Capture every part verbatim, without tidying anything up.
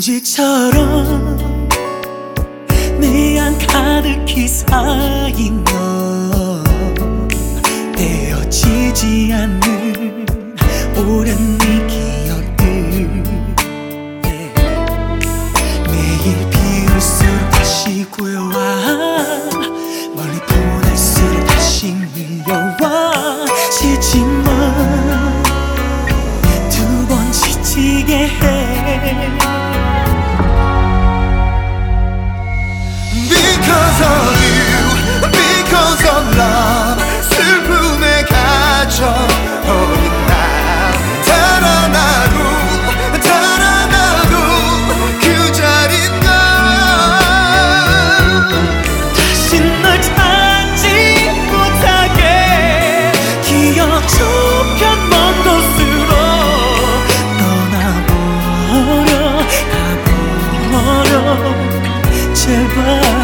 먼지처럼 내 안 가득히 쌓인 너, 떼어지지 않는 오랜 네 기억들, 네. 매일 비울수록 다시 고여와, 멀리 보낼수록 다시 밀려와. 지지만 두 번 지치게 해. Because of you, because of love, 슬픔에 갇혀버린 나. 달아나도 달아나도 그 자리인가. 다시 널 찾지 못하게 기억 저편 먼 곳으로 떠나버려 가버려. 제발.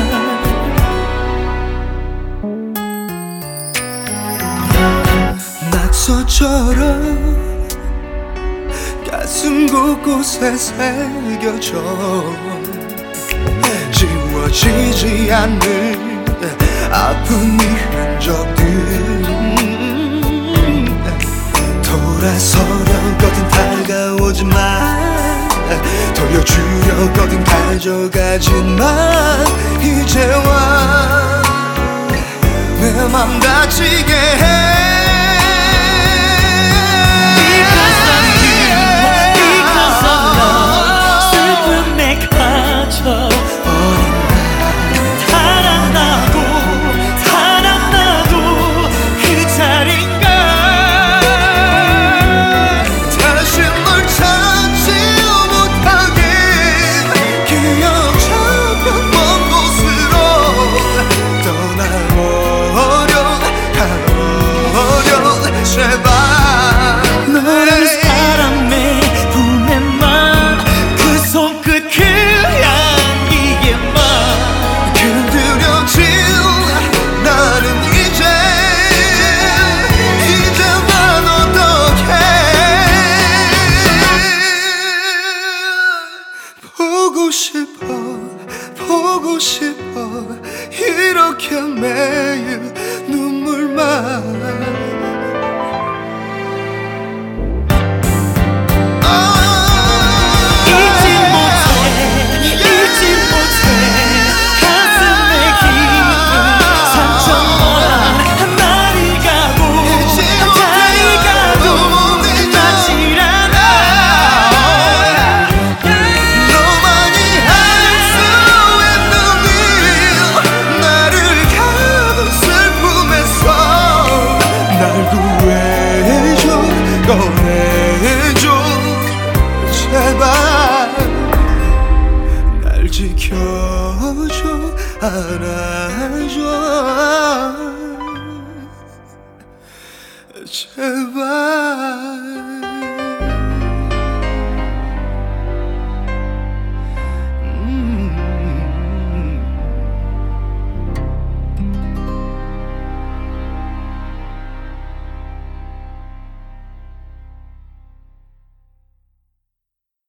낙서처럼 가슴 곳곳에 새겨져 지워지지 않는 아픈 이 흔적들. 돌아서려거든 다가오지만, 돌려주려거든 가져가지만, 이제와 내 맘 다치게 해. Because of you, because of love, 슬픔에 갇혀버린 나. 달아나도 달아나도 그 자리인가. 다시 널 찾지 못하게 기억 저편 먼 곳으로 떠나버려 가버려. 제발. 너라는 사람의 품에만, 그 손끝 그 향기에만 흔들려진 나는 이제 이제 난 어떡해. 보고 싶어 보고 싶어 이렇게 매일 눈물만. 꺼내줘 제발. 날 지켜줘 안아줘 제발.